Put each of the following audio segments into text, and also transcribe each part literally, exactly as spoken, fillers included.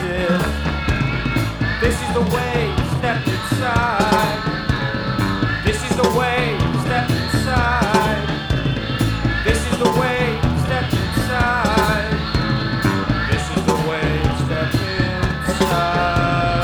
exist. This is the way, step inside. This is the way, step inside. This is the way, step inside. This is the way, step inside.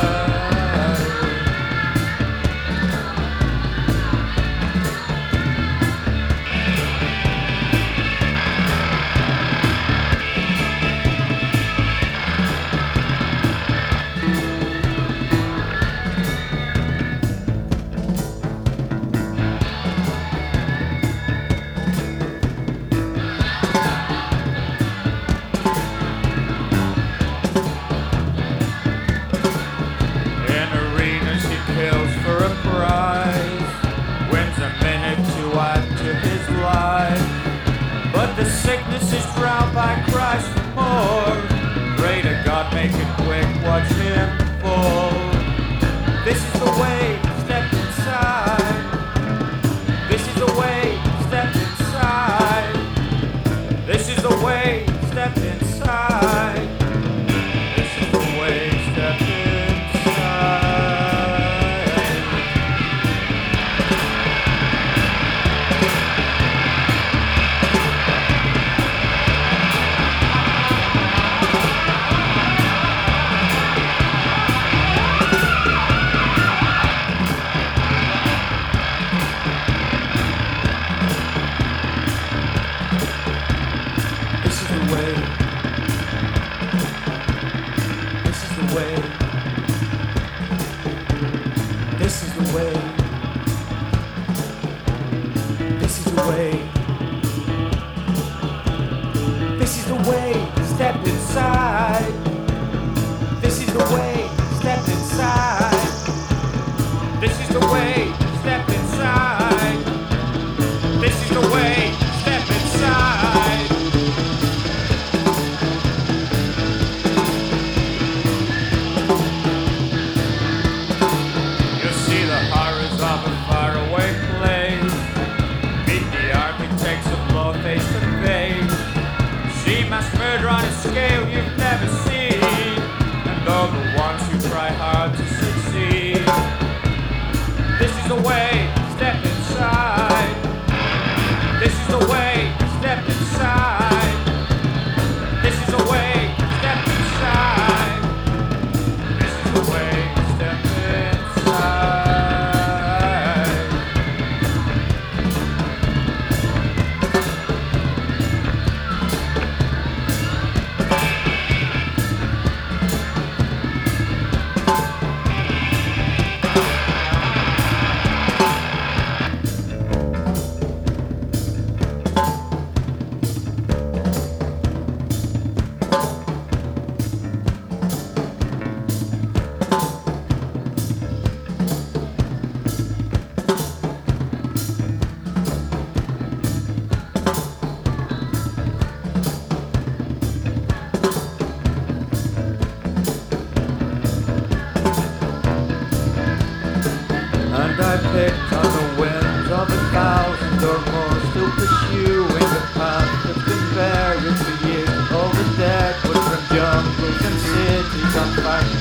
But the sickness is drowned by cries for more. Pray to God, make it quick, watch him fall. This is the way, step inside. This is the way, step inside. This is the way, step inside. This is the way, step inside. This is the way. This is the way. This is the way. Step inside. This is the way. Step inside. This is the way. Step inside. This is the way. Step inside. Murder on a scale you've never seen, and all the ones who try hard to succeed. This is the way, step inside. This is the way, step inside. This is the way, step inside. This is the way, step inside. And I picked on the winds of a thousand or more, still pursuing the path that's been buried for years. All the dead was from jungles and cities on fire.